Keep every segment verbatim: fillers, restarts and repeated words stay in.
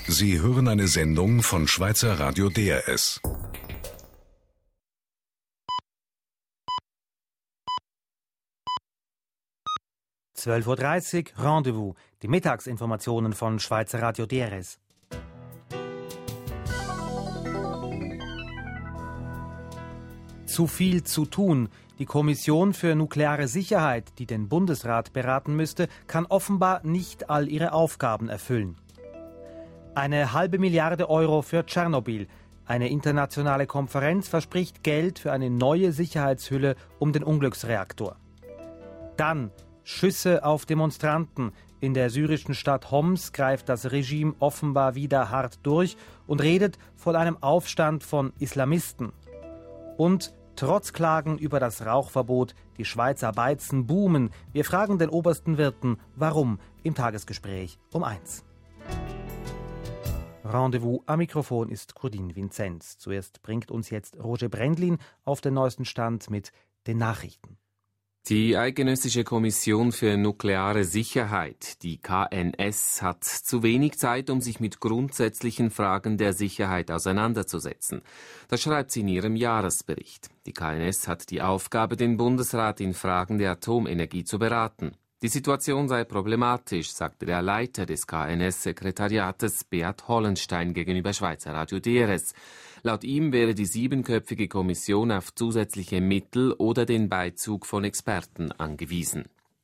Sie hören eine Sendung von Schweizer Radio D R S. zwölf Uhr dreißig, Rendezvous, die Mittagsinformationen von Schweizer Radio D R S. Zu viel zu tun. Die Kommission für nukleare Sicherheit, die den Bundesrat beraten müsste, kann offenbar nicht all ihre Aufgaben erfüllen. Eine halbe Milliarde Euro für Tschernobyl. Eine internationale Konferenz verspricht Geld für eine neue Sicherheitshülle um den Unglücksreaktor. Dann Schüsse auf Demonstranten. In der syrischen Stadt Homs greift das Regime offenbar wieder hart durch und redet von einem Aufstand von Islamisten. Und trotz Klagen über das Rauchverbot, die Schweizer Weizen boomen. Wir fragen den obersten Wirten, warum, im Tagesgespräch um eins. Rendezvous am Mikrofon ist Claudine Vinzenz. Zuerst bringt uns jetzt Roger Brendlin auf den neuesten Stand mit den Nachrichten. Die Eidgenössische Kommission für nukleare Sicherheit, die K N S, hat zu wenig Zeit, um sich mit grundsätzlichen Fragen der Sicherheit auseinanderzusetzen. Das schreibt sie in ihrem Jahresbericht. Die K N S hat die Aufgabe, den Bundesrat in Fragen der Atomenergie zu beraten. Die Situation sei problematisch, sagte der Leiter des K N S-Sekretariates Beat Hollenstein gegenüber Schweizer Radio D R S. Laut ihm wäre die siebenköpfige Kommission auf zusätzliche Mittel oder den Beizug von Experten angewiesen.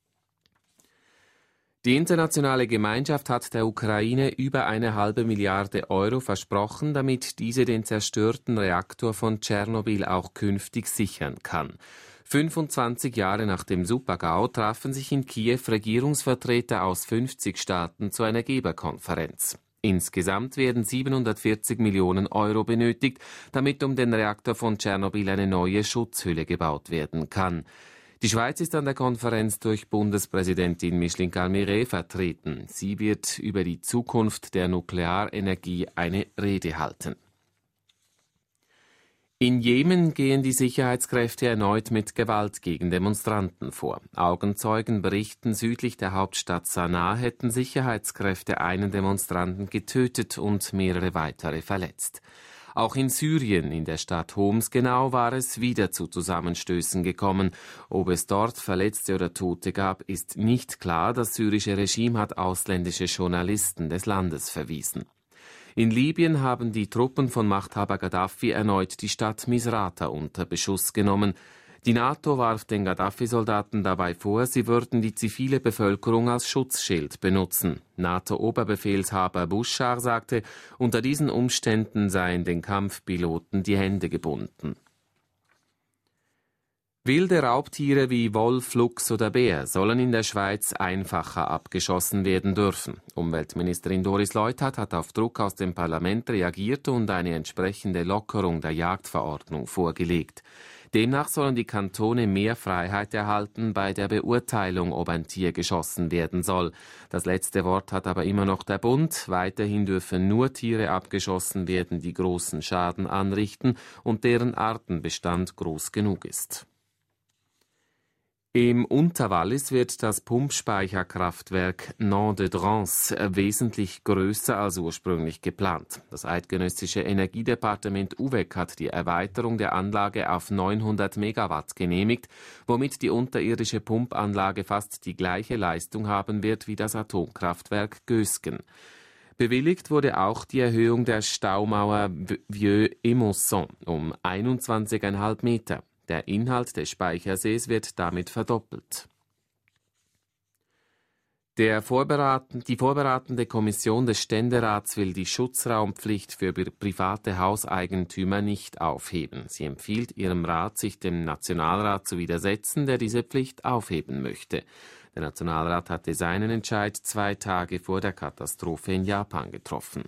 Die internationale Gemeinschaft hat der Ukraine über eine halbe Milliarde Euro versprochen, damit diese den zerstörten Reaktor von Tschernobyl auch künftig sichern kann. fünfundzwanzig Jahre nach dem Super-GAU trafen sich in Kiew Regierungsvertreter aus fünfzig Staaten zu einer Geberkonferenz. Insgesamt werden siebenhundertvierzig Millionen Euro benötigt, damit um den Reaktor von Tschernobyl eine neue Schutzhülle gebaut werden kann. Die Schweiz ist an der Konferenz durch Bundespräsidentin Micheline Calmeret vertreten. Sie wird über die Zukunft der Nuklearenergie eine Rede halten. In Jemen gehen die Sicherheitskräfte erneut mit Gewalt gegen Demonstranten vor. Augenzeugen berichten, südlich der Hauptstadt Sanaa hätten Sicherheitskräfte einen Demonstranten getötet und mehrere weitere verletzt. Auch in Syrien, in der Stadt Homs genau, war es wieder zu Zusammenstößen gekommen. Ob es dort Verletzte oder Tote gab, ist nicht klar. Das syrische Regime hat ausländische Journalisten des Landes verwiesen. In Libyen haben die Truppen von Machthaber Gaddafi erneut die Stadt Misrata unter Beschuss genommen. Die NATO warf den Gaddafi-Soldaten dabei vor, sie würden die zivile Bevölkerung als Schutzschild benutzen. NATO-Oberbefehlshaber Bushar sagte, unter diesen Umständen seien den Kampfpiloten die Hände gebunden. Wilde Raubtiere wie Wolf, Luchs oder Bär sollen in der Schweiz einfacher abgeschossen werden dürfen. Umweltministerin Doris Leuthard hat auf Druck aus dem Parlament reagiert und eine entsprechende Lockerung der Jagdverordnung vorgelegt. Demnach sollen die Kantone mehr Freiheit erhalten bei der Beurteilung, ob ein Tier geschossen werden soll. Das letzte Wort hat aber immer noch der Bund. Weiterhin dürfen nur Tiere abgeschossen werden, die großen Schaden anrichten und deren Artenbestand groß genug ist. Im Unterwallis wird das Pumpspeicherkraftwerk Nant de Drance wesentlich größer als ursprünglich geplant. Das eidgenössische Energiedepartement U W E C hat die Erweiterung der Anlage auf neunhundert Megawatt genehmigt, womit die unterirdische Pumpanlage fast die gleiche Leistung haben wird wie das Atomkraftwerk Gösgen. Bewilligt wurde auch die Erhöhung der Staumauer Vieux-Émosson um einundzwanzig Komma fünf Meter. Der Inhalt des Speichersees wird damit verdoppelt. Der Vorberaten, die vorberatende Kommission des Ständerats will die Schutzraumpflicht für private Hauseigentümer nicht aufheben. Sie empfiehlt ihrem Rat, sich dem Nationalrat zu widersetzen, der diese Pflicht aufheben möchte. Der Nationalrat hatte seinen Entscheid zwei Tage vor der Katastrophe in Japan getroffen.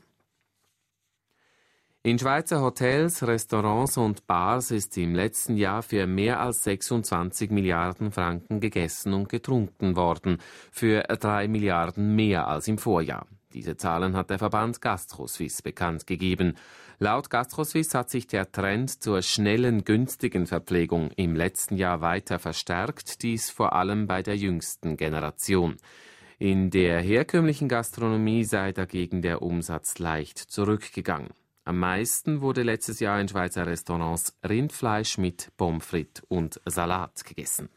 In Schweizer Hotels, Restaurants und Bars ist im letzten Jahr für mehr als sechsundzwanzig Milliarden Franken gegessen und getrunken worden, für drei Milliarden mehr als im Vorjahr. Diese Zahlen hat der Verband GastroSuisse bekannt gegeben. Laut GastroSuisse hat sich der Trend zur schnellen, günstigen Verpflegung im letzten Jahr weiter verstärkt, dies vor allem bei der jüngsten Generation. In der herkömmlichen Gastronomie sei dagegen der Umsatz leicht zurückgegangen. Am meisten wurde letztes Jahr in Schweizer Restaurants Rindfleisch mit Pommes frites und Salat gegessen.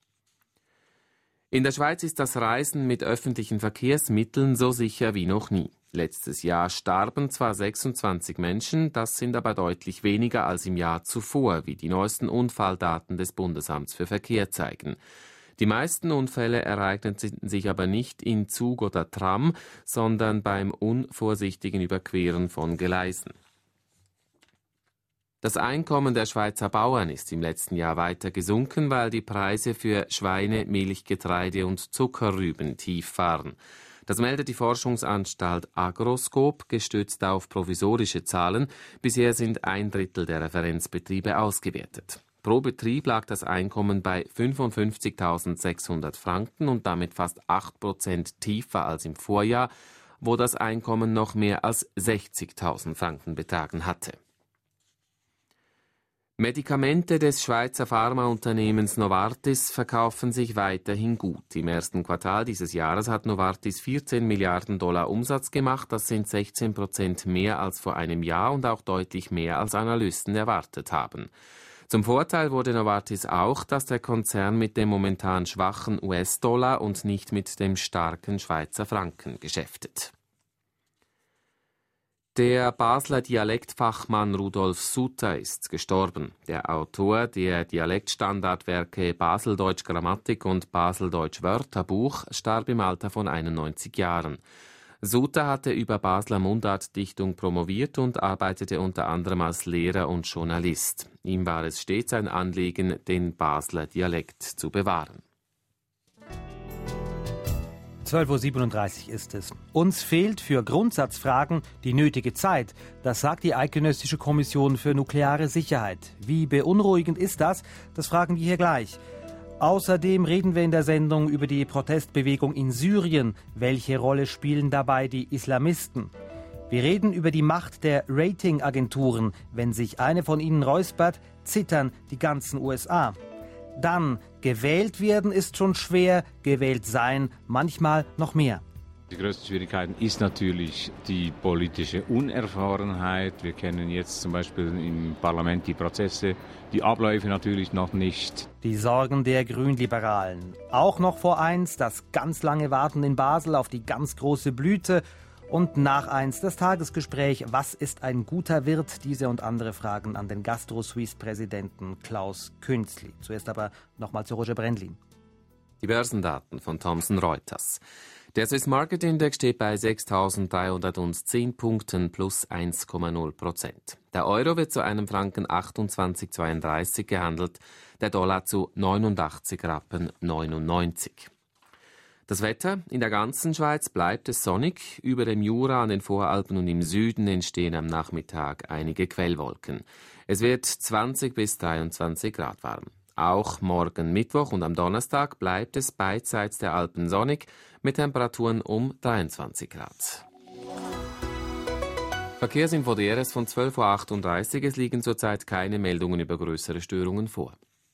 In der Schweiz ist das Reisen mit öffentlichen Verkehrsmitteln so sicher wie noch nie. Letztes Jahr starben zwar sechsundzwanzig Menschen, das sind aber deutlich weniger als im Jahr zuvor, wie die neuesten Unfalldaten des Bundesamts für Verkehr zeigen. Die meisten Unfälle ereigneten sich aber nicht in Zug oder Tram, sondern beim unvorsichtigen Überqueren von Gleisen. Das Einkommen der Schweizer Bauern ist im letzten Jahr weiter gesunken, weil die Preise für Schweine, Milch, Getreide und Zuckerrüben tief waren. Das meldet die Forschungsanstalt Agroscope, gestützt auf provisorische Zahlen. Bisher sind ein Drittel der Referenzbetriebe ausgewertet. Pro Betrieb lag das Einkommen bei fünfundfünfzigtausendsechshundert Franken und damit fast acht Prozent tiefer als im Vorjahr, wo das Einkommen noch mehr als sechzigtausend Franken betragen hatte. Medikamente des Schweizer Pharmaunternehmens Novartis verkaufen sich weiterhin gut. Im ersten Quartal dieses Jahres hat Novartis vierzehn Milliarden Dollar Umsatz gemacht. Das sind sechzehn Prozent mehr als vor einem Jahr und auch deutlich mehr als Analysten erwartet haben. Zum Vorteil wurde Novartis auch, dass der Konzern mit dem momentan schwachen U S-Dollar und nicht mit dem starken Schweizer Franken geschäftet. Der Basler Dialektfachmann Rudolf Suter ist gestorben. Der Autor der Dialektstandardwerke Baseldeutsch Grammatik und Baseldeutsch Wörterbuch starb im Alter von einundneunzig Jahren. Suter hatte über Basler Mundartdichtung promoviert und arbeitete unter anderem als Lehrer und Journalist. Ihm war es stets ein Anliegen, den Basler Dialekt zu bewahren. zwölf Uhr siebenunddreißig ist es. Uns fehlt für Grundsatzfragen die nötige Zeit. Das sagt die Eidgenössische Kommission für nukleare Sicherheit. Wie beunruhigend ist das? Das fragen wir hier gleich. Außerdem reden wir in der Sendung über die Protestbewegung in Syrien. Welche Rolle spielen dabei die Islamisten? Wir reden über die Macht der Ratingagenturen. Wenn sich eine von ihnen räuspert, zittern die ganzen U S A. Dann, gewählt werden ist schon schwer, gewählt sein manchmal noch mehr. Die größte Schwierigkeit ist natürlich die politische Unerfahrenheit. Wir kennen jetzt zum Beispiel im Parlament die Prozesse, die Abläufe natürlich noch nicht. Die Sorgen der Grünliberalen. Auch noch vor eins das ganz lange Warten in Basel auf die ganz große Blüte. Und nach eins das Tagesgespräch, was ist ein guter Wirt? Diese und andere Fragen an den GastroSuisse-Präsidenten Klaus Künzli. Zuerst aber nochmal zu Roger Brändlin. Die Börsendaten von Thomson Reuters. Der Swiss Market Index steht bei sechstausenddreihundertzehn Punkten plus eins Komma null Prozent. Der Euro wird zu einem Franken achtundzwanzig Komma zweiunddreißig gehandelt, der Dollar zu neunundachtzig Rappen neunundneunzig. Das Wetter in der ganzen Schweiz bleibt es sonnig. Über dem Jura, an den Voralpen und im Süden entstehen am Nachmittag einige Quellwolken. Es wird zwanzig bis dreiundzwanzig Grad warm. Auch morgen Mittwoch und am Donnerstag bleibt es beidseits der Alpen sonnig mit Temperaturen um dreiundzwanzig Grad. Verkehrsinfo D R S von zwölf Uhr achtunddreißig. Es liegen zurzeit keine Meldungen über größere Störungen vor.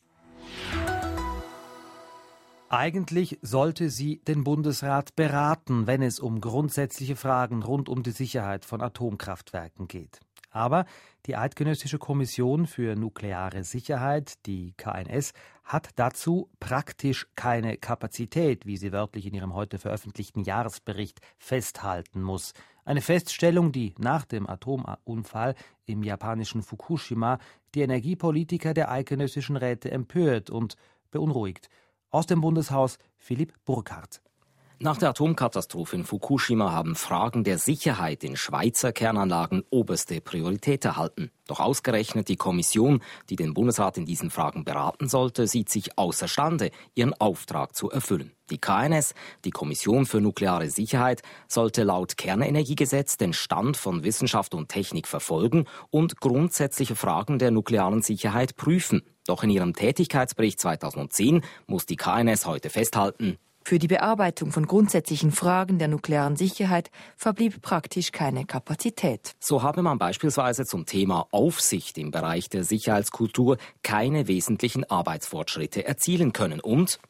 Eigentlich sollte sie den Bundesrat beraten, wenn es um grundsätzliche Fragen rund um die Sicherheit von Atomkraftwerken geht. Aber die Eidgenössische Kommission für nukleare Sicherheit, die K N S, hat dazu praktisch keine Kapazität, wie sie wörtlich in ihrem heute veröffentlichten Jahresbericht festhalten muss. Eine Feststellung, die nach dem Atomunfall im japanischen Fukushima die Energiepolitiker der eidgenössischen Räte empört und beunruhigt. Aus dem Bundeshaus Philipp Burkhardt. Nach der Atomkatastrophe in Fukushima haben Fragen der Sicherheit in Schweizer Kernanlagen oberste Priorität erhalten. Doch ausgerechnet die Kommission, die den Bundesrat in diesen Fragen beraten sollte, sieht sich außerstande, ihren Auftrag zu erfüllen. Die K N S, die Kommission für nukleare Sicherheit, sollte laut Kernenergiegesetz den Stand von Wissenschaft und Technik verfolgen und grundsätzliche Fragen der nuklearen Sicherheit prüfen. Doch in ihrem Tätigkeitsbericht zweitausendzehn muss die K N S heute festhalten: Für die Bearbeitung von grundsätzlichen Fragen der nuklearen Sicherheit verblieb praktisch keine Kapazität. So habe man beispielsweise zum Thema Aufsicht im Bereich der Sicherheitskultur keine wesentlichen Arbeitsfortschritte erzielen können. Und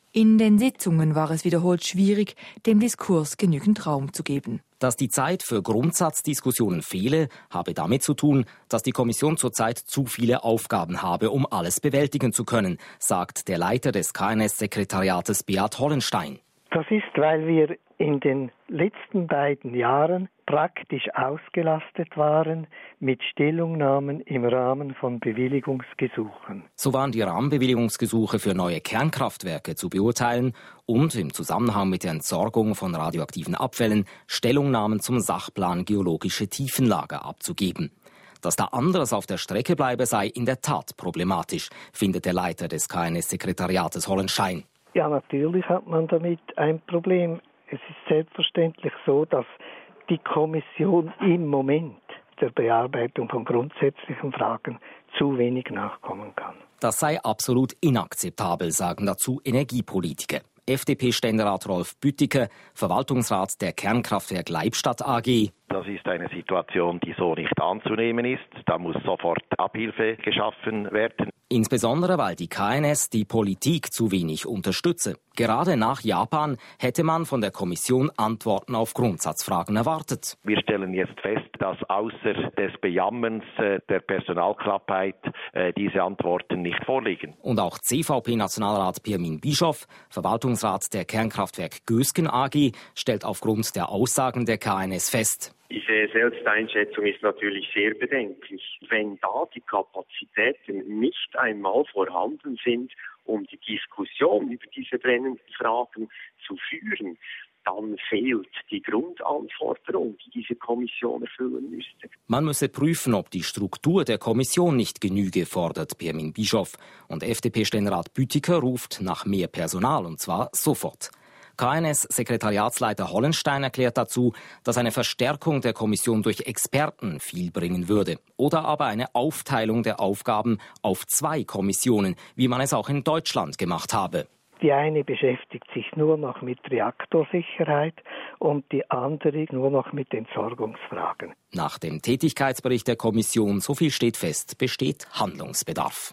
In den Sitzungen war es wiederholt schwierig, dem Diskurs genügend Raum zu geben. Dass die Zeit für Grundsatzdiskussionen fehle, habe damit zu tun, dass die Kommission zurzeit zu viele Aufgaben habe, um alles bewältigen zu können, sagt der Leiter des K N S-Sekretariates Beat Hollenstein. Das ist, weil wir in den letzten beiden Jahren praktisch ausgelastet waren mit Stellungnahmen im Rahmen von Bewilligungsgesuchen. So waren die Rahmenbewilligungsgesuche für neue Kernkraftwerke zu beurteilen und im Zusammenhang mit der Entsorgung von radioaktiven Abfällen Stellungnahmen zum Sachplan geologische Tiefenlager abzugeben. Dass da anderes auf der Strecke bleibe, sei in der Tat problematisch, findet der Leiter des K N S-Sekretariates Hollenstein. Ja, natürlich hat man damit ein Problem. Es ist selbstverständlich so, dass die Kommission im Moment der Bearbeitung von grundsätzlichen Fragen zu wenig nachkommen kann. Das sei absolut inakzeptabel, sagen dazu Energiepolitiker. F D P-Ständerat Rolf Büttiker, Verwaltungsrat der Kernkraftwerk Leibstadt A G. Das ist eine Situation, die so nicht anzunehmen ist. Da muss sofort Abhilfe geschaffen werden. Insbesondere, weil die K N S die Politik zu wenig unterstütze. Gerade nach Japan hätte man von der Kommission Antworten auf Grundsatzfragen erwartet. Wir stellen jetzt fest, dass außer des Bejammerns äh, der Personalknappheit äh, diese Antworten nicht vorliegen. Und auch C V P-Nationalrat Pirmin Bischoff, Verwaltungsrat der Kernkraftwerk Gösgen A G, stellt aufgrund der Aussagen der K N S fest: Diese Selbsteinschätzung ist natürlich sehr bedenklich. Wenn da die Kapazitäten nicht einmal vorhanden sind, um die Diskussion über diese brennenden Fragen zu führen, dann fehlt die Grundanforderung, die diese Kommission erfüllen müsste. Man müsse prüfen, ob die Struktur der Kommission nicht genüge, fordert Pirmin Bischoff. Und F D P-Ständerat Büttiker ruft nach mehr Personal, und zwar sofort. K N S-Sekretariatsleiter Hollenstein erklärt dazu, dass eine Verstärkung der Kommission durch Experten viel bringen würde. Oder aber eine Aufteilung der Aufgaben auf zwei Kommissionen, wie man es auch in Deutschland gemacht habe. Die eine beschäftigt sich nur noch mit Reaktorsicherheit und die andere nur noch mit Entsorgungsfragen. Nach dem Tätigkeitsbericht der Kommission, so viel steht fest, besteht Handlungsbedarf.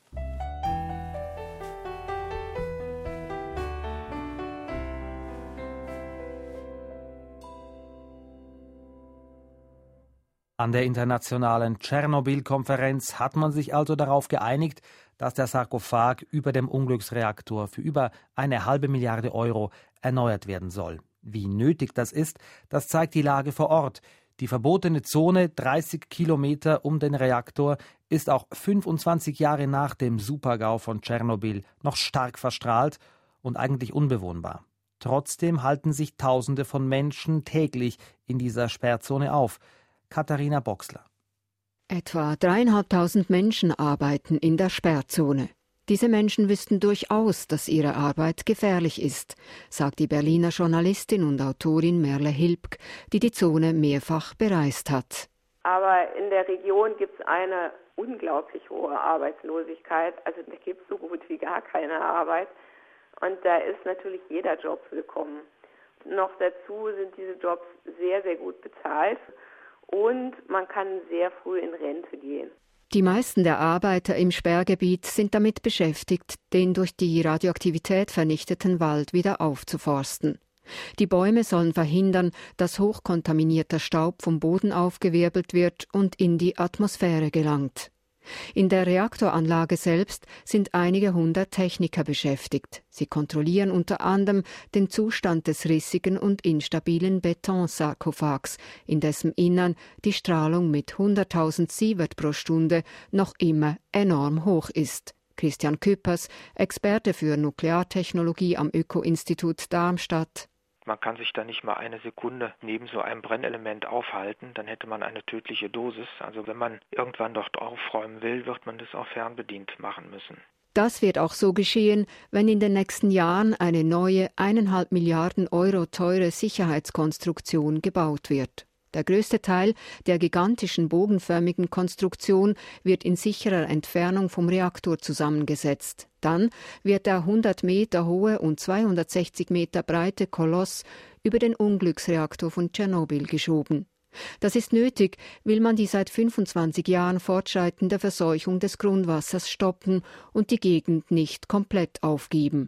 An der internationalen Tschernobyl-Konferenz hat man sich also darauf geeinigt, dass der Sarkophag über dem Unglücksreaktor für über eine halbe Milliarde Euro erneuert werden soll. Wie nötig das ist, das zeigt die Lage vor Ort. Die verbotene Zone, dreißig Kilometer um den Reaktor, ist auch fünfundzwanzig Jahre nach dem Supergau von Tschernobyl noch stark verstrahlt und eigentlich unbewohnbar. Trotzdem halten sich Tausende von Menschen täglich in dieser Sperrzone auf. Katharina Boxler. Etwa dreieinhalbtausend Menschen arbeiten in der Sperrzone. Diese Menschen wüssten durchaus, dass ihre Arbeit gefährlich ist, sagt die Berliner Journalistin und Autorin Merle Hilbg, die die Zone mehrfach bereist hat. Aber in der Region gibt es eine unglaublich hohe Arbeitslosigkeit. Also da gibt es so gut wie gar keine Arbeit. Und da ist natürlich jeder Job willkommen. Noch dazu sind diese Jobs sehr, sehr gut bezahlt. Und man kann sehr früh in Rente gehen. Die meisten der Arbeiter im Sperrgebiet sind damit beschäftigt, den durch die Radioaktivität vernichteten Wald wieder aufzuforsten. Die Bäume sollen verhindern, dass hochkontaminierter Staub vom Boden aufgewirbelt wird und in die Atmosphäre gelangt. In der Reaktoranlage selbst sind einige hundert Techniker beschäftigt. Sie kontrollieren unter anderem den Zustand des rissigen und instabilen Betonsarkophags, in dessen Innern die Strahlung mit hunderttausend Sievert pro Stunde noch immer enorm hoch ist. Christian Küppers, Experte für Nukleartechnologie am Öko-Institut Darmstadt. Man kann sich da nicht mal eine Sekunde neben so einem Brennelement aufhalten, dann hätte man eine tödliche Dosis. Also wenn man irgendwann dort aufräumen will, wird man das auch fernbedient machen müssen. Das wird auch so geschehen, wenn in den nächsten Jahren eine neue eineinhalb Milliarden Euro teure Sicherheitskonstruktion gebaut wird. Der größte Teil der gigantischen bogenförmigen Konstruktion wird in sicherer Entfernung vom Reaktor zusammengesetzt. Dann wird der hundert Meter hohe und zweihundertsechzig Meter breite Koloss über den Unglücksreaktor von Tschernobyl geschoben. Das ist nötig, will man die seit fünfundzwanzig Jahren fortschreitende Verseuchung des Grundwassers stoppen und die Gegend nicht komplett aufgeben.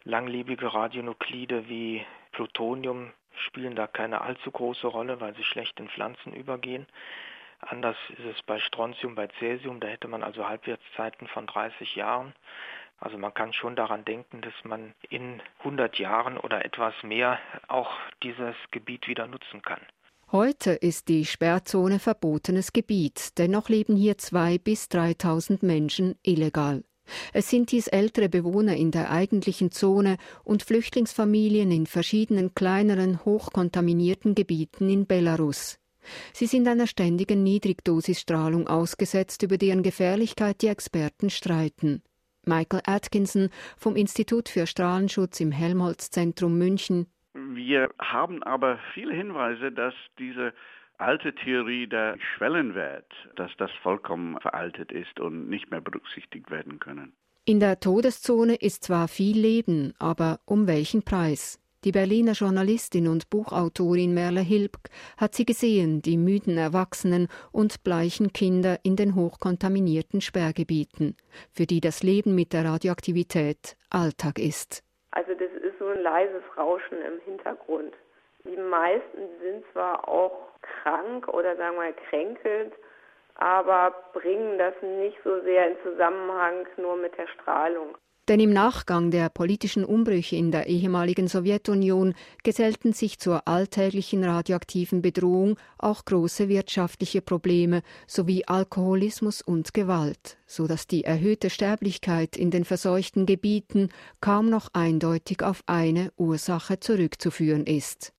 Langlebige Radionuklide wie Plutonium spielen da keine allzu große Rolle, weil sie schlecht in Pflanzen übergehen. Anders ist es bei Strontium, bei Cäsium, da hätte man also Halbwertszeiten von dreißig Jahren. Also man kann schon daran denken, dass man in hundert Jahren oder etwas mehr auch dieses Gebiet wieder nutzen kann. Heute ist die Sperrzone verbotenes Gebiet, dennoch leben hier zweitausend bis dreitausend Menschen illegal. Es sind dies ältere Bewohner in der eigentlichen Zone und Flüchtlingsfamilien in verschiedenen kleineren, hochkontaminierten Gebieten in Belarus. Sie sind einer ständigen Niedrigdosisstrahlung ausgesetzt, über deren Gefährlichkeit die Experten streiten. Michael Atkinson vom Institut für Strahlenschutz im Helmholtz-Zentrum München. Wir haben aber viele Hinweise, dass diese alte Theorie der Schwellenwert, dass das vollkommen veraltet ist und nicht mehr berücksichtigt werden können. In der Todeszone ist zwar viel Leben, aber um welchen Preis? Die Berliner Journalistin und Buchautorin Merle Hilbg hat sie gesehen, die müden Erwachsenen und bleichen Kinder in den hochkontaminierten Sperrgebieten, für die das Leben mit der Radioaktivität Alltag ist. Also das ist so ein leises Rauschen im Hintergrund. Die meisten sind zwar auch krank oder sagen wir kränkelnd, aber bringen das nicht so sehr in Zusammenhang nur mit der Strahlung. Denn im Nachgang der politischen Umbrüche in der ehemaligen Sowjetunion gesellten sich zur alltäglichen radioaktiven Bedrohung auch große wirtschaftliche Probleme sowie Alkoholismus und Gewalt, so dass die erhöhte Sterblichkeit in den verseuchten Gebieten kaum noch eindeutig auf eine Ursache zurückzuführen ist.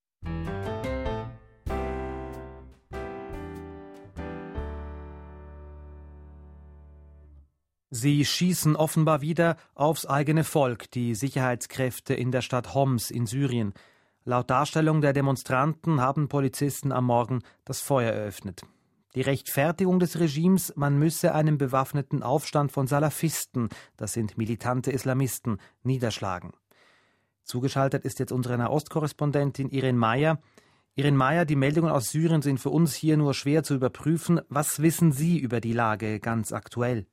Sie schießen offenbar wieder aufs eigene Volk, die Sicherheitskräfte in der Stadt Homs in Syrien. Laut Darstellung der Demonstranten haben Polizisten am Morgen das Feuer eröffnet. Die Rechtfertigung des Regimes, man müsse einen bewaffneten Aufstand von Salafisten, das sind militante Islamisten, niederschlagen. Zugeschaltet ist jetzt unsere Nahostkorrespondentin Irene Meyer. Irene Meyer, die Meldungen aus Syrien sind für uns hier nur schwer zu überprüfen. Was wissen Sie über die Lage ganz aktuell?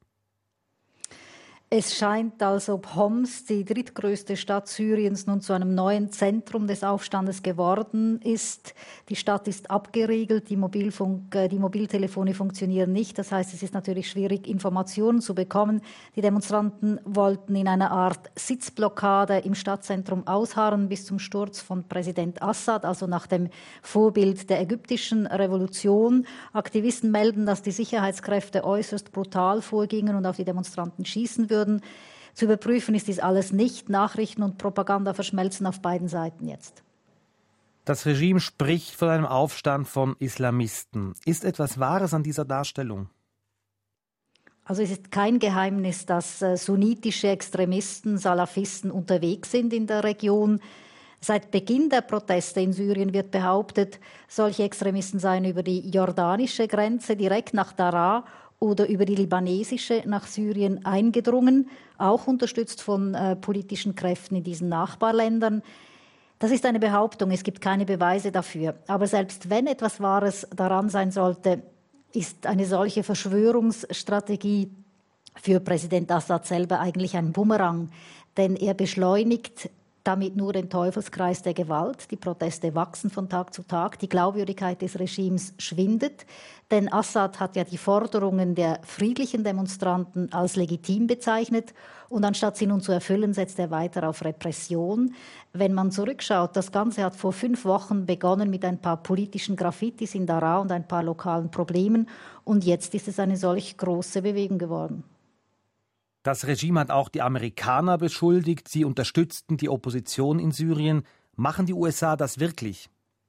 Es scheint, als ob Homs, die drittgrößte Stadt Syriens, nun zu einem neuen Zentrum des Aufstandes geworden ist. Die Stadt ist abgeriegelt, die, Mobilfunk, die Mobiltelefone funktionieren nicht. Das heißt, es ist natürlich schwierig, Informationen zu bekommen. Die Demonstranten wollten in einer Art Sitzblockade im Stadtzentrum ausharren bis zum Sturz von Präsident Assad, also nach dem Vorbild der ägyptischen Revolution. Aktivisten melden, dass die Sicherheitskräfte äußerst brutal vorgingen und auf die Demonstranten schießen würden. Zu überprüfen ist dies alles nicht. Nachrichten und Propaganda verschmelzen auf beiden Seiten jetzt. Das Regime spricht von einem Aufstand von Islamisten. Ist etwas Wahres an dieser Darstellung? Also es ist kein Geheimnis, dass äh, sunnitische Extremisten, Salafisten unterwegs sind in der Region. Seit Beginn der Proteste in Syrien wird behauptet, solche Extremisten seien über die jordanische Grenze direkt nach Daraa oder über die libanesische nach Syrien eingedrungen, auch unterstützt von äh, politischen Kräften in diesen Nachbarländern. Das ist eine Behauptung, es gibt keine Beweise dafür. Aber selbst wenn etwas Wahres daran sein sollte, ist eine solche Verschwörungsstrategie für Präsident Assad selber eigentlich ein Bumerang. Denn er beschleunigt damit nur den Teufelskreis der Gewalt. Die Proteste wachsen von Tag zu Tag. Die Glaubwürdigkeit des Regimes schwindet. Denn Assad hat ja die Forderungen der friedlichen Demonstranten als legitim bezeichnet. Und anstatt sie nun zu erfüllen, setzt er weiter auf Repression. Wenn man zurückschaut, das Ganze hat vor fünf Wochen begonnen mit ein paar politischen Graffitis in Daraa und ein paar lokalen Problemen. Und jetzt ist es eine solch große Bewegung geworden. Das Regime hat auch die Amerikaner beschuldigt, sie unterstützten die Opposition in Syrien. Machen die U S A das wirklich?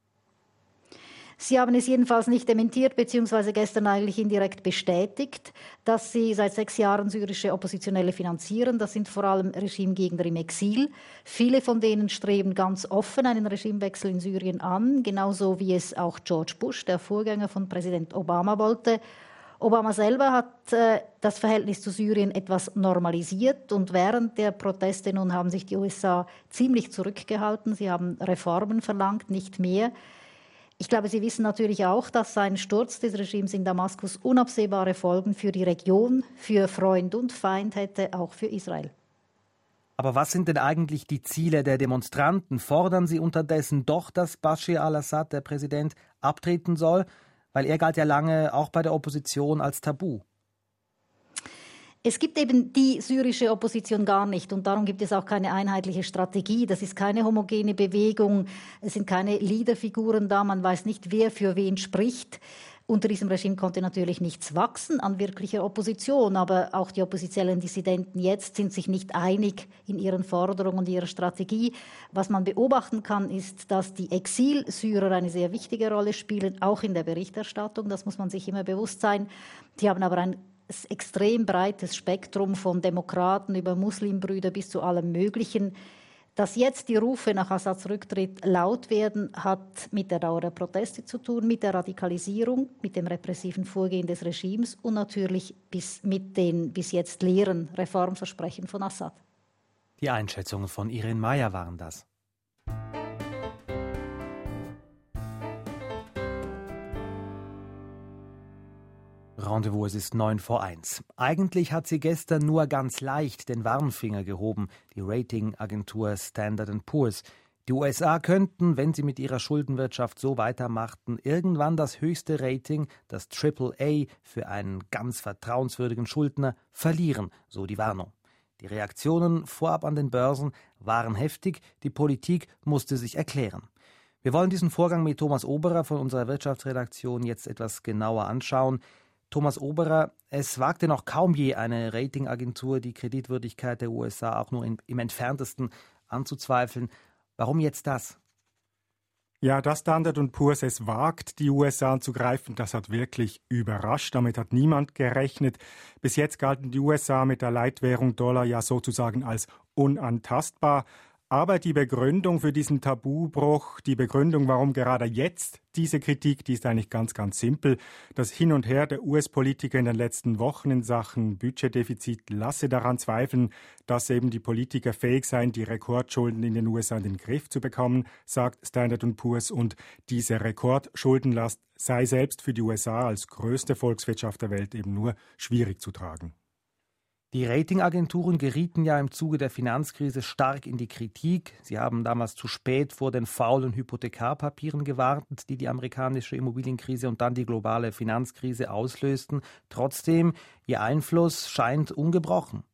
Sie haben es jedenfalls nicht dementiert, beziehungsweise gestern eigentlich indirekt bestätigt, dass sie seit sechs Jahren syrische Oppositionelle finanzieren. Das sind vor allem Regimegegner im Exil. Viele von denen streben ganz offen einen Regimewechsel in Syrien an, genauso wie es auch George Bush, der Vorgänger von Präsident Obama, wollte. Obama selber hat äh, das Verhältnis zu Syrien etwas normalisiert und während der Proteste nun haben sich die U S A ziemlich zurückgehalten. Sie haben Reformen verlangt, nicht mehr. Ich glaube, Sie wissen natürlich auch, dass ein Sturz des Regimes in Damaskus unabsehbare Folgen für die Region, für Freund und Feind hätte, auch für Israel. Aber was sind denn eigentlich die Ziele der Demonstranten? Fordern sie unterdessen doch, dass Bashar al-Assad, der Präsident, abtreten soll? Weil er galt ja lange auch bei der Opposition als Tabu. Es gibt eben die syrische Opposition gar nicht und darum gibt es auch keine einheitliche Strategie. Das ist keine homogene Bewegung, es sind keine Leaderfiguren da, man weiß nicht, wer für wen spricht. Unter diesem Regime konnte natürlich nichts wachsen an wirklicher Opposition, aber auch die oppositionellen Dissidenten jetzt sind sich nicht einig in ihren Forderungen und ihrer Strategie. Was man beobachten kann, ist, dass die Exilsyrer eine sehr wichtige Rolle spielen, auch in der Berichterstattung. Das muss man sich immer bewusst sein. Die haben aber ein extrem breites Spektrum von Demokraten über Muslimbrüder bis zu allem Möglichen. Dass jetzt die Rufe nach Assads Rücktritt laut werden, hat mit der Dauer der Proteste zu tun, mit der Radikalisierung, mit dem repressiven Vorgehen des Regimes und natürlich bis mit den bis jetzt leeren Reformversprechen von Assad. Die Einschätzungen von Irene Meyer waren das. Rendezvous, es ist neun vor eins. Eigentlich hat sie gestern nur ganz leicht den Warnfinger gehoben, die Ratingagentur Standard and Poor's. Die U S A könnten, wenn sie mit ihrer Schuldenwirtschaft so weitermachten, irgendwann das höchste Rating, das Triple A, für einen ganz vertrauenswürdigen Schuldner verlieren, so die Warnung. Die Reaktionen vorab an den Börsen waren heftig, die Politik musste sich erklären. Wir wollen diesen Vorgang mit Thomas Oberer von unserer Wirtschaftsredaktion jetzt etwas genauer anschauen. Thomas Oberer, es wagte noch kaum je eine Ratingagentur, die Kreditwürdigkeit der U S A auch nur in, im Entferntesten anzuzweifeln. Warum jetzt das? Ja, dass Standard und Poor's es wagt, die U S A anzugreifen, das hat wirklich überrascht. Damit hat niemand gerechnet. Bis jetzt galten die U S A mit der Leitwährung Dollar ja sozusagen als unantastbar. Aber die Begründung für diesen Tabubruch, die Begründung, warum gerade jetzt diese Kritik, die ist eigentlich ganz, ganz simpel. Das Hin und Her der U S-Politiker in den letzten Wochen in Sachen Budgetdefizit lasse daran zweifeln, dass eben die Politiker fähig seien, die Rekordschulden in den U S A in den Griff zu bekommen, sagt Standard und Poor's. Und diese Rekordschuldenlast sei selbst für die U S A als größte Volkswirtschaft der Welt eben nur schwierig zu tragen. Die Ratingagenturen gerieten ja im Zuge der Finanzkrise stark in die Kritik. Sie haben damals zu spät vor den faulen Hypothekarpapieren gewarnt, die die amerikanische Immobilienkrise und dann die globale Finanzkrise auslösten. Trotzdem, ihr Einfluss scheint ungebrochen.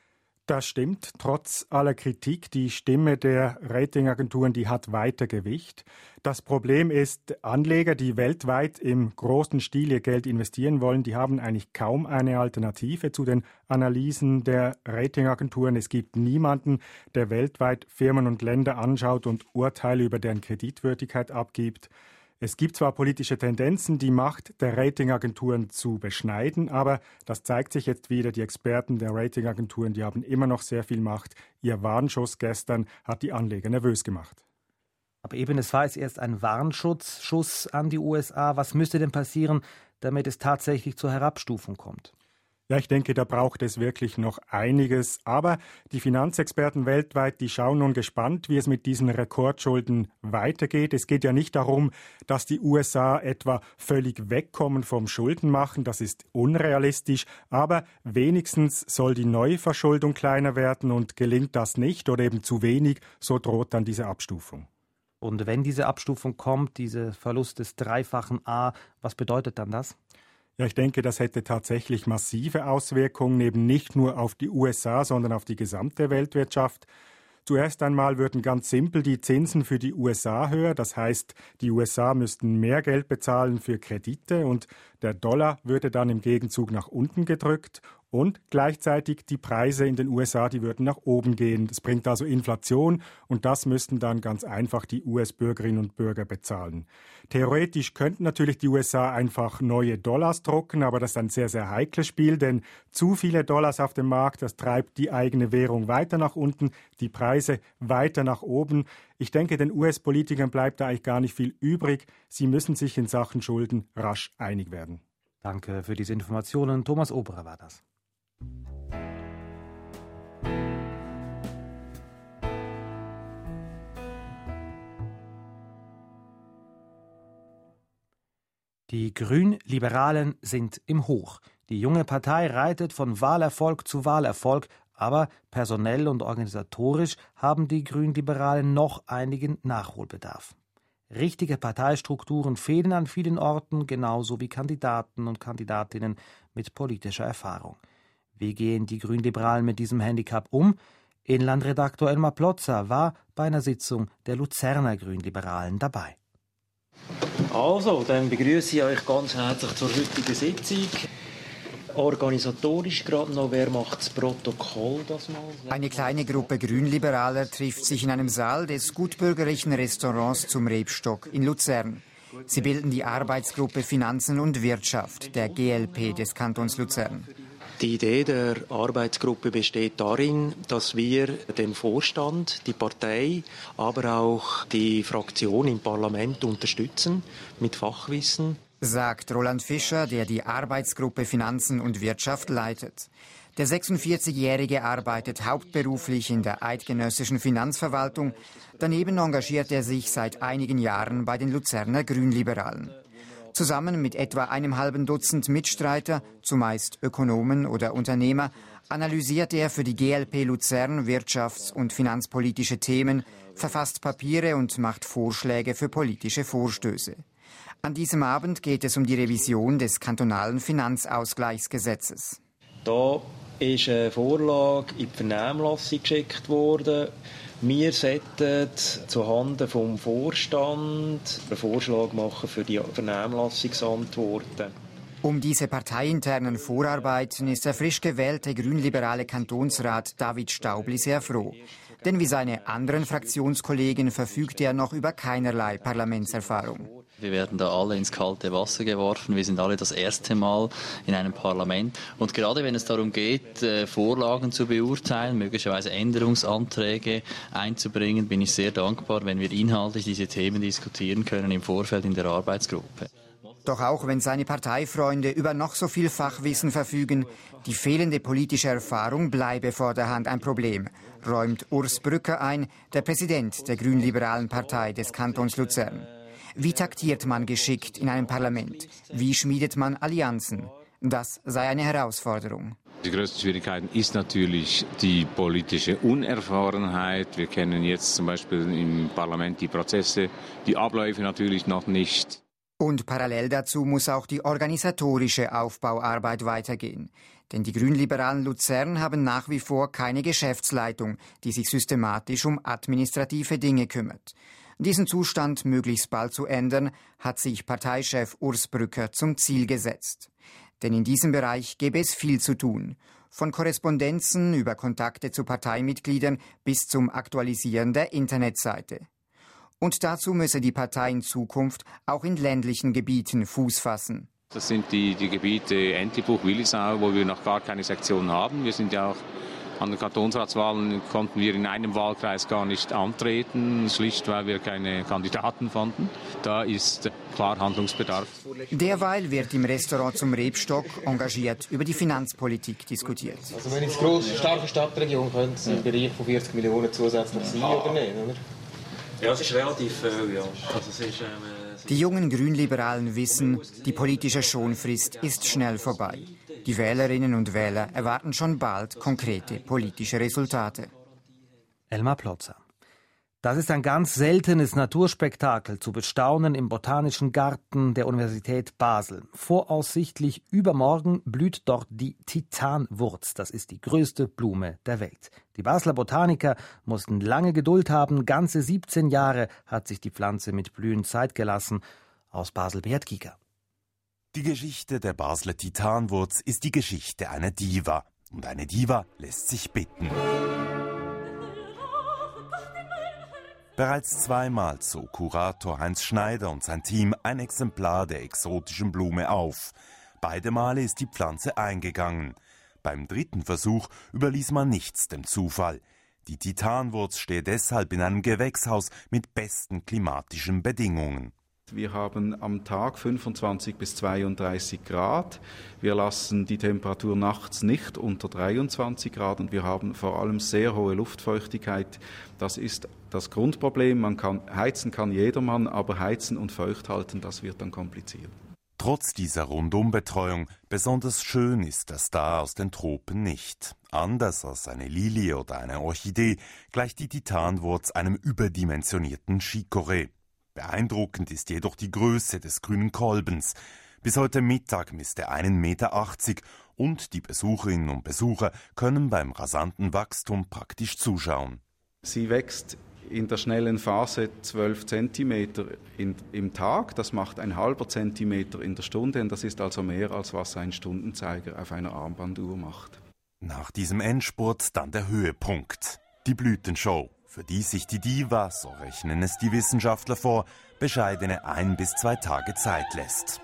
Das stimmt. Trotz aller Kritik, die Stimme der Ratingagenturen, die hat weiter Gewicht. Das Problem ist, Anleger, die weltweit im großen Stil ihr Geld investieren wollen, die haben eigentlich kaum eine Alternative zu den Analysen der Ratingagenturen. Es gibt niemanden, der weltweit Firmen und Länder anschaut und Urteile über deren Kreditwürdigkeit abgibt. Es gibt zwar politische Tendenzen, die Macht der Ratingagenturen zu beschneiden, aber das zeigt sich jetzt wieder. Die Experten der Ratingagenturen, die haben immer noch sehr viel Macht. Ihr Warnschuss gestern hat die Anleger nervös gemacht. Aber eben, es war jetzt erst ein Warnschuss an die U S A. Was müsste denn passieren, damit es tatsächlich zur Herabstufung kommt? Ja, ich denke, da braucht es wirklich noch einiges. Aber die Finanzexperten weltweit, die schauen nun gespannt, wie es mit diesen Rekordschulden weitergeht. Es geht ja nicht darum, dass die U S A etwa völlig wegkommen vom Schuldenmachen. Das ist unrealistisch. Aber wenigstens soll die Neuverschuldung kleiner werden. Und gelingt das nicht oder eben zu wenig, so droht dann diese Abstufung. Und wenn diese Abstufung kommt, dieser Verlust des dreifachen A, was bedeutet dann das? Ja, ich denke, das hätte tatsächlich massive Auswirkungen, eben nicht nur auf die U S A, sondern auf die gesamte Weltwirtschaft. Zuerst einmal würden ganz simpel die Zinsen für die U S A höher. Das heißt, die U S A müssten mehr Geld bezahlen für Kredite und der Dollar würde dann im Gegenzug nach unten gedrückt. Und gleichzeitig die Preise in den U S A, die würden nach oben gehen. Das bringt also Inflation und das müssten dann ganz einfach die U S-Bürgerinnen und Bürger bezahlen. Theoretisch könnten natürlich die U S A einfach neue Dollars drucken, aber das ist ein sehr, sehr heikles Spiel, denn zu viele Dollars auf dem Markt, das treibt die eigene Währung weiter nach unten, die Preise weiter nach oben. Ich denke, den U S-Politikern bleibt da eigentlich gar nicht viel übrig. Sie müssen sich in Sachen Schulden rasch einig werden. Danke für diese Informationen. Thomas Oberer war das. Die Grünliberalen sind im Hoch. Die junge Partei reitet von Wahlerfolg zu Wahlerfolg, Aber personell und organisatorisch haben die Grünliberalen noch einigen Nachholbedarf. Richtige Parteistrukturen fehlen an vielen Orten, genauso wie Kandidaten und Kandidatinnen mit politischer Erfahrung. Wie gehen die Grünliberalen mit diesem Handicap um? Inlandredaktor Elmar Plotzer war bei einer Sitzung der Luzerner Grünliberalen dabei. Also, dann begrüße ich euch ganz herzlich zur heutigen Sitzung. Organisatorisch gerade noch, wer macht das Protokoll das mal? Eine kleine Gruppe Grünliberaler trifft sich in einem Saal des gutbürgerlichen Restaurants zum Rebstock in Luzern. Sie bilden die Arbeitsgruppe Finanzen und Wirtschaft, der G L P des Kantons Luzern. Die Idee der Arbeitsgruppe besteht darin, dass wir den Vorstand, die Partei, aber auch die Fraktion im Parlament unterstützen mit Fachwissen. Sagt Roland Fischer, der die Arbeitsgruppe Finanzen und Wirtschaft leitet. Der sechsundvierzigjährige arbeitet hauptberuflich in der eidgenössischen Finanzverwaltung. Daneben engagiert er sich seit einigen Jahren bei den Luzerner Grünliberalen. Zusammen mit etwa einem halben Dutzend Mitstreiter, zumeist Ökonomen oder Unternehmer, analysiert er für die G L P Luzern wirtschafts- und finanzpolitische Themen, verfasst Papiere und macht Vorschläge für politische Vorstöße. An diesem Abend geht es um die Revision des kantonalen Finanzausgleichsgesetzes. Da ist eine Vorlage in die Vernehmlassung geschickt worden. Wir sollten zuhanden vom Vorstand einen Vorschlag machen für die Vernehmlassungsantworten. Um diese parteiinternen Vorarbeiten ist der frisch gewählte grünliberale Kantonsrat David Staubli sehr froh. Denn wie seine anderen Fraktionskollegen verfügt er noch über keinerlei Parlamentserfahrung. Wir werden da alle ins kalte Wasser geworfen. Wir sind alle das erste Mal in einem Parlament. Und gerade wenn es darum geht, Vorlagen zu beurteilen, möglicherweise Änderungsanträge einzubringen, bin ich sehr dankbar, wenn wir inhaltlich diese Themen diskutieren können im Vorfeld in der Arbeitsgruppe. Doch auch wenn seine Parteifreunde über noch so viel Fachwissen verfügen, die fehlende politische Erfahrung bleibe vor der Hand ein Problem, räumt Urs Brücker ein, der Präsident der grünliberalen Partei des Kantons Luzern. Wie taktiert man geschickt in einem Parlament? Wie schmiedet man Allianzen? Das sei eine Herausforderung. Die größte Schwierigkeit ist natürlich die politische Unerfahrenheit. Wir kennen jetzt zum Beispiel im Parlament die Prozesse, die Abläufe natürlich noch nicht. Und parallel dazu muss auch die organisatorische Aufbauarbeit weitergehen. Denn die Grünliberalen Luzern haben nach wie vor keine Geschäftsleitung, die sich systematisch um administrative Dinge kümmert. Diesen Zustand möglichst bald zu ändern, hat sich Parteichef Urs Brücker zum Ziel gesetzt. Denn in diesem Bereich gäbe es viel zu tun. Von Korrespondenzen über Kontakte zu Parteimitgliedern bis zum Aktualisieren der Internetseite. Und dazu müsse die Partei in Zukunft auch in ländlichen Gebieten Fuß fassen. Das sind die, die Gebiete Entlebuch, Willisau, wo wir noch gar keine Sektion haben. Wir sind ja auch an den Kantonsratswahlen konnten wir in einem Wahlkreis gar nicht antreten, schlicht weil wir keine Kandidaten fanden. Da ist klar Handlungsbedarf. Derweil wird im Restaurant zum Rebstock engagiert über die Finanzpolitik diskutiert. Also wenn es eine grosse, starke Stadtregion könnte es im Bereich von vierzig Millionen zusätzlich sein, oder nicht? Oder? Ja, es ist relativ viel, ja. Also es ist, ähm, die jungen Grünliberalen wissen, die politische Schonfrist ist schnell vorbei. Die Wählerinnen und Wähler erwarten schon bald konkrete politische Resultate. Elmar Plotzer. Das ist ein ganz seltenes Naturspektakel zu bestaunen im Botanischen Garten der Universität Basel. Voraussichtlich übermorgen blüht dort die Titanwurz. Das ist die größte Blume der Welt. Die Basler Botaniker mussten lange Geduld haben. Ganze siebzehn Jahre hat sich die Pflanze mit Blühen Zeit gelassen. Aus Basel Beat Giger. Die Geschichte der Basler Titanwurz ist die Geschichte einer Diva. Und eine Diva lässt sich bitten. Bereits zweimal zog Kurator Heinz Schneider und sein Team ein Exemplar der exotischen Blume auf. Beide Male ist die Pflanze eingegangen. Beim dritten Versuch überließ man nichts dem Zufall. Die Titanwurz steht deshalb in einem Gewächshaus mit besten klimatischen Bedingungen. Wir haben am Tag fünfundzwanzig bis zweiunddreißig Grad. Wir lassen die Temperatur nachts nicht unter dreiundzwanzig Grad und wir haben vor allem sehr hohe Luftfeuchtigkeit. Das ist das Grundproblem. Man kann heizen kann jedermann, aber heizen und feucht halten, das wird dann kompliziert. Trotz dieser Rundumbetreuung, besonders schön ist das Star aus den Tropen nicht. Anders als eine Lilie oder eine Orchidee gleicht die Titanwurz einem überdimensionierten Chicorée. Beeindruckend ist jedoch die Größe des grünen Kolbens. Bis heute Mittag misst er einen Meter achtzig und die Besucherinnen und Besucher können beim rasanten Wachstum praktisch zuschauen. Sie wächst in der schnellen Phase zwölf Zentimeter in, im Tag. Das macht ein halber Zentimeter in der Stunde. Und das ist also mehr, als was ein Stundenzeiger auf einer Armbanduhr macht. Nach diesem Endspurt dann der Höhepunkt. Die Blütenshow, für die sich die Diva, so rechnen es die Wissenschaftler vor, bescheidene ein bis zwei Tage Zeit lässt.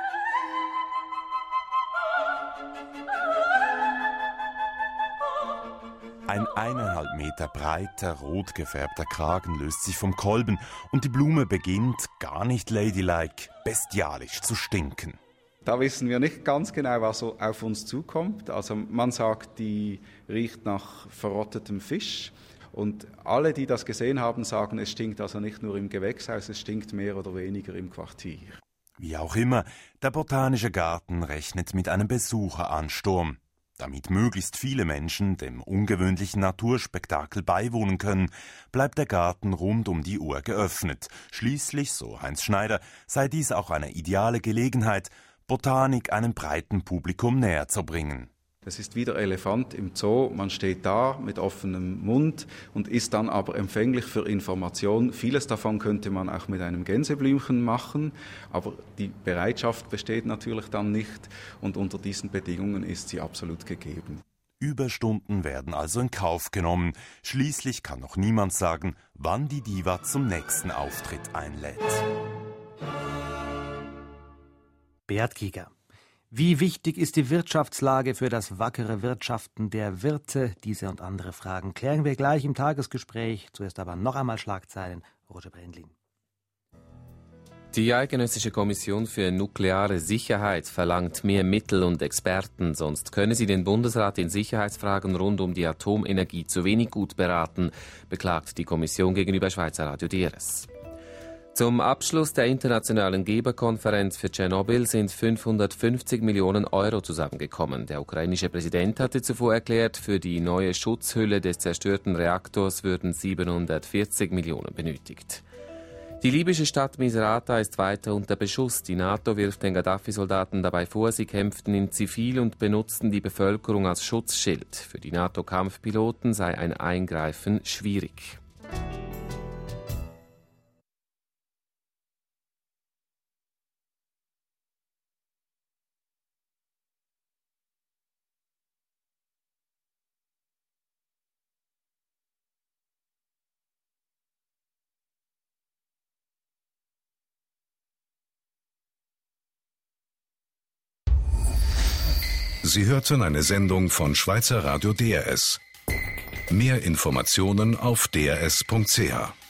Ein eineinhalb Meter breiter, rot gefärbter Kragen löst sich vom Kolben und die Blume beginnt, gar nicht ladylike, bestialisch zu stinken. Da wissen wir nicht ganz genau, was so auf uns zukommt. Also man sagt, die riecht nach verrottetem Fisch. Und alle, die das gesehen haben, sagen, es stinkt also nicht nur im Gewächshaus, es stinkt mehr oder weniger im Quartier. Wie auch immer, der Botanische Garten rechnet mit einem Besucheransturm. Damit möglichst viele Menschen dem ungewöhnlichen Naturspektakel beiwohnen können, bleibt der Garten rund um die Uhr geöffnet. Schließlich, so Heinz Schneider, sei dies auch eine ideale Gelegenheit, Botanik einem breiten Publikum näher zu bringen. Es ist wie der Elefant im Zoo, man steht da mit offenem Mund und ist dann aber empfänglich für Information. Vieles davon könnte man auch mit einem Gänseblümchen machen, aber die Bereitschaft besteht natürlich dann nicht und unter diesen Bedingungen ist sie absolut gegeben. Überstunden werden also in Kauf genommen. Schließlich kann noch niemand sagen, wann die Diva zum nächsten Auftritt einlädt. Beat Giger. Wie wichtig ist die Wirtschaftslage für das wackere Wirtschaften der Wirte? Diese und andere Fragen klären wir gleich im Tagesgespräch. Zuerst aber noch einmal Schlagzeilen. Roger Brendlin. Die Eidgenössische Kommission für nukleare Sicherheit verlangt mehr Mittel und Experten, sonst könne sie den Bundesrat in Sicherheitsfragen rund um die Atomenergie zu wenig gut beraten, beklagt die Kommission gegenüber Schweizer Radio D R S. Zum Abschluss der internationalen Geberkonferenz für Tschernobyl sind fünfhundertfünfzig Millionen Euro zusammengekommen. Der ukrainische Präsident hatte zuvor erklärt, für die neue Schutzhülle des zerstörten Reaktors würden siebenhundertvierzig Millionen benötigt. Die libysche Stadt Misrata ist weiter unter Beschuss. Die NATO wirft den Gaddafi-Soldaten dabei vor, sie kämpften in Zivil und benutzten die Bevölkerung als Schutzschild. Für die NATO-Kampfpiloten sei ein Eingreifen schwierig. Sie hörten eine Sendung von Schweizer Radio D R S. Mehr Informationen auf d r s punkt c h.